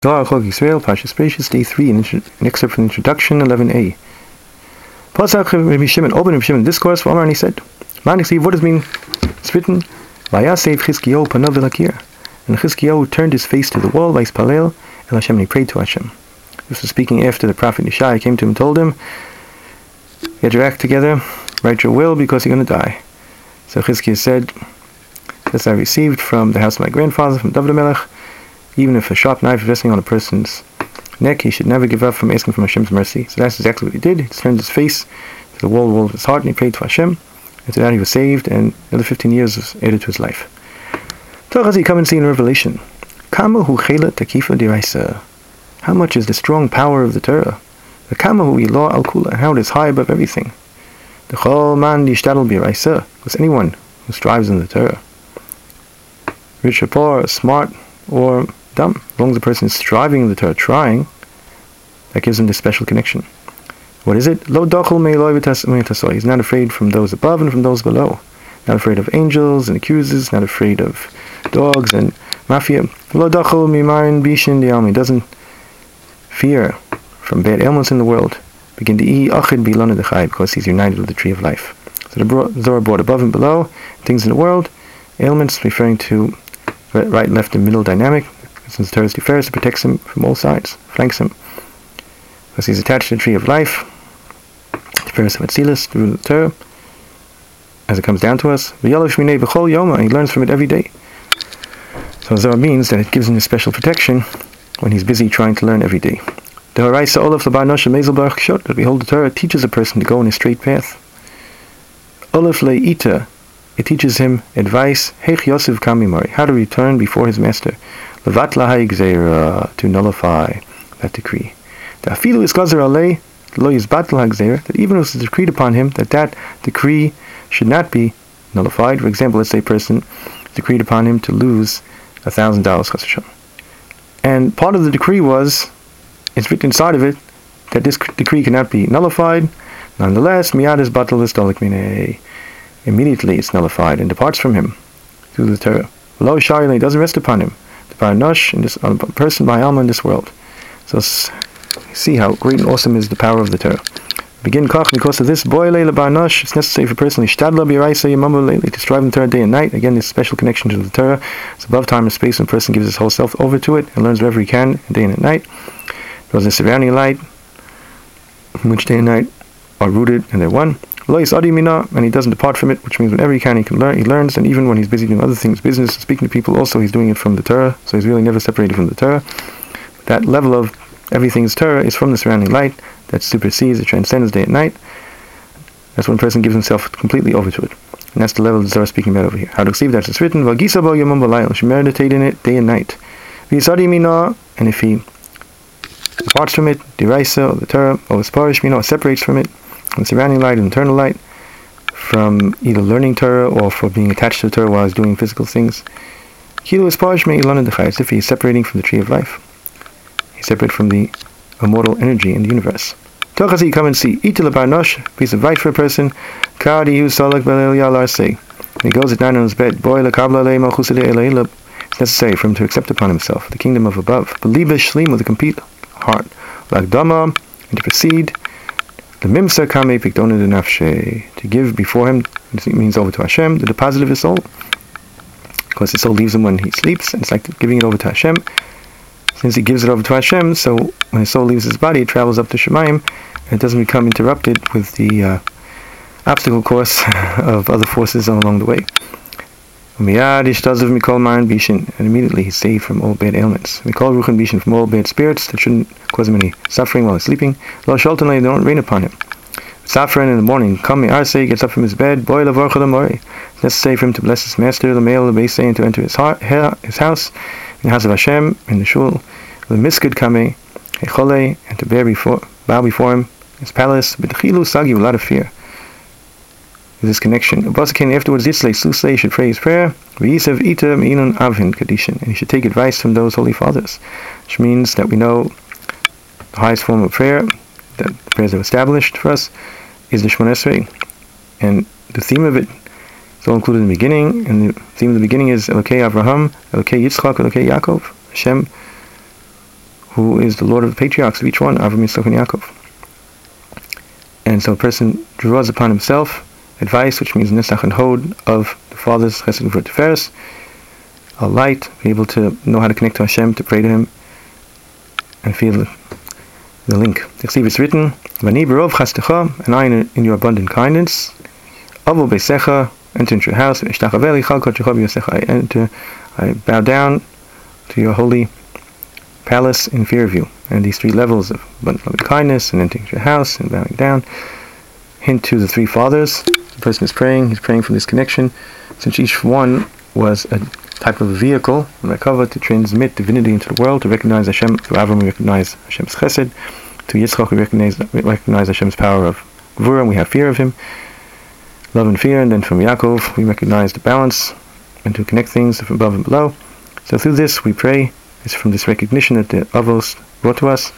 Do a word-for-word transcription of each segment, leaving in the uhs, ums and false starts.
Zohar Chok Yisrael, Parshas Bereishis, Day three, an, intro- an excerpt from the introduction, eleven a. Pasach Rabbi Shimon opened Rabbi Shimon discourse for Omar, and he said, Maniksiv, what does mean? It's written, Vayasev Chizkiyahu panav v'lakir. And Chizkiyahu turned his face to the wall, Vayspalel, El Hashem, and he prayed to Hashem. This was speaking after the prophet Yeshai came to him and told him, get your act together, write your will, because you're going to die. So Chizkiyahu said, this I received from the house of my grandfather, from David HaMelech. Even if a sharp knife is resting on a person's neck, he should never give up from asking for Hashem's mercy. So that's exactly what he did. He turned his face to the wall, wall of his heart, and he prayed to Hashem. And to that he was saved, and another fifteen years was added to his life. Torah, come and see in Revelation. Kama hu chela takifa diraisa. How much is the strong power of the Torah? The kama hu ilah al kula. How it is high above everything. The chol man yishtadel biraisa. Was anyone who strives in the Torah, rich or poor, smart or dumb, as long as the person is striving in the Torah, trying, that gives him this special connection. What is it? Lo dachol me'eloi v'tasoi. He's not afraid from those above and from those below. Not afraid of angels and accusers. Not afraid of dogs and mafia. Lo dachol mimarin bishin di'almi. He doesn't fear from bad ailments in the world. Begin to e achid bilana dechai, because he's united with the tree of life. So the Zohar brought above and below things in the world. Ailments referring to right, left, and middle dynamic. Since the Torah is Tiferes, it protects him from all sides, flanks him. Because he's attached to the tree of life, Tiferes of Atzilis, through the Torah, as it comes down to us. V'yalosh minei b'chol yoma, and he learns from it every day. So Zohar means that it gives him a special protection when he's busy trying to learn every day. The Horaisa Olaf Labar Nosha Mezel Baruch Shot, that behold, the Torah teaches a person to go in a straight path. Olaf Le'ita, it teaches him advice, Heich Yosef Kamimari, how to return before his master. Levat lahai gzeira, to nullify that decree. The afilu is gazer alei, lo yizbat lahai gzeira, that even if it is decreed upon him that that decree should not be nullified. For example, let's say a person decreed upon him to lose a thousand dollars, and part of the decree was, it's written inside of it, that this decree cannot be nullified. Nonetheless, miyad is batal istolik minei. Immediately it's nullified and departs from him through the Torah. Lo shayla, doesn't rest upon him. The paranosh, in this uh, person by alma in this world. So see how great and awesome is the power of the Torah. Begin kach, because of this, boy leila paranosh, it's necessary for a person shtadla b'iraisa yamama lately to strive in the Torah day and night. Again, this special connection to the Torah. It's above time and space when a person gives his whole self over to it and learns whatever he can day and at night. Because the surrounding light, in which day and night are rooted and they're one. And he doesn't depart from it, which means whenever he can, he can learn. He learns, and even when he's busy doing other things, business, speaking to people, also he's doing it from the Torah. So he's really never separated from the Torah. That level of everything's Torah is from the surrounding light that supersedes, it transcends day and night. That's when a person gives himself completely over to it, and that's the level that Zohar is speaking about over here. How to receive that? It's written, "V'gisabo should meditate in it day and night. And if he departs from it, deraisa, or the Torah, or sparish mina, separates from it, from the surrounding light and internal light, from either learning Torah or for being attached to the Torah while he's doing physical things. Kilo is as if he's separating from the tree of life. He's separate from the immortal energy in the universe. Tochazi, come and see. Itil barnosh, piece of right for a person. Kadi hu salak belel yalar say. He goes at night on his bed. Boy la kabla le malchuside elelab. It's necessary for him to accept upon himself the kingdom of above. Believe shlim with a complete heart. Like dama, and to proceed. The mimsa kame pikdona de nafshe, to give before him, it means over to Hashem, the deposit of his soul. Because his soul leaves him when he sleeps, and it's like giving it over to Hashem. Since he gives it over to Hashem, so when his soul leaves his body, it travels up to Shemayim, and it doesn't become interrupted with the uh, obstacle course of other forces along the way. And immediately he's saved from all bad ailments. We call Ruchan Bishin from all bad spirits that shouldn't cause him any suffering while he's sleeping. Lo Shaltanai, they don't rain upon him. Safran in the morning, Kami Arse gets up from his bed, Boy Lavarcha Lamori. It's necessary for him to bless his master, the male, the base, and to enter his, heart, his house, in the house of Hashem, in the shul, the Miskid Kame, Echole, and to bear before, bow before him, his palace, but Chilu Sagi, with a lot of fear. This connection. Abasakin afterwards, Yitzlei Susei should pray his prayer. V'yisav ita me'inun avhin kadishin, and he should take advice from those holy fathers, which means that we know the highest form of prayer that the prayers have established for us is the Shemona Esrei, and the theme of it is all included in the beginning. And the theme of the beginning is Elokei Avraham, Elokei Yitzchak, Elokei Yaakov. Hashem who is the Lord of the patriarchs of each one, Avraham, Yitzchak, and Yaakov. And so a person draws upon himself advice, which means Nesach and Hod of the fathers, Chesed, Gvurah, Tiferes, a light, be able to know how to connect to Hashem, to pray to Him, and feel the, the link. It's written, Vani berov chastecha, and I in, in your abundant kindness, Avo beisecha, enter into your house, Ishtachaveli chalkot Jehovah yosecha, I enter, I bow down to your holy palace in fear of you. And these three levels of abundant loving kindness, and entering into your house, and bowing down, hint to the three fathers. The person is praying, he's praying from this connection, since each one was a type of vehicle, Merkava, to transmit divinity into the world, to recognize Hashem. To Avram, we recognize Hashem's chesed. To Yitzchak, we recognize, we recognize Hashem's power of Gvurah, and we have fear of Him, love and fear. And then from Yaakov, we recognize the balance, and to connect things from above and below. So through this, we pray. It's from this recognition that the Avos brought to us.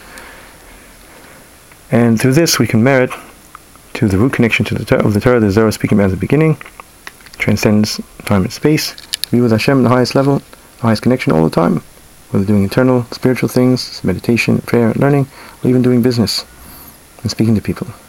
And through this, we can merit to the root connection to the Torah, of the Torah that Zohar is speaking about at the beginning, transcends time and space, to be with Hashem at the highest level, the highest connection all the time, whether doing internal, spiritual things, meditation, prayer, learning, or even doing business and speaking to people.